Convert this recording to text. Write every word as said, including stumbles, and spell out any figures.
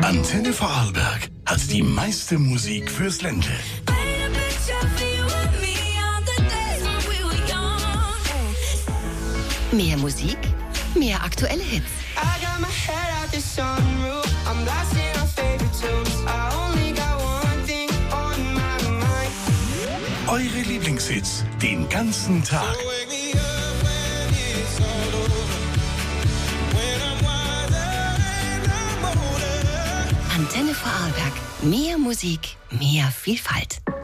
Antenne Vorarlberg hat die meiste Musik fürs Ländle. Mehr Musik, mehr aktuelle Hits. Eure Lieblingshits den ganzen Tag. Antenne Vorarlberg. Mehr Musik, mehr Vielfalt.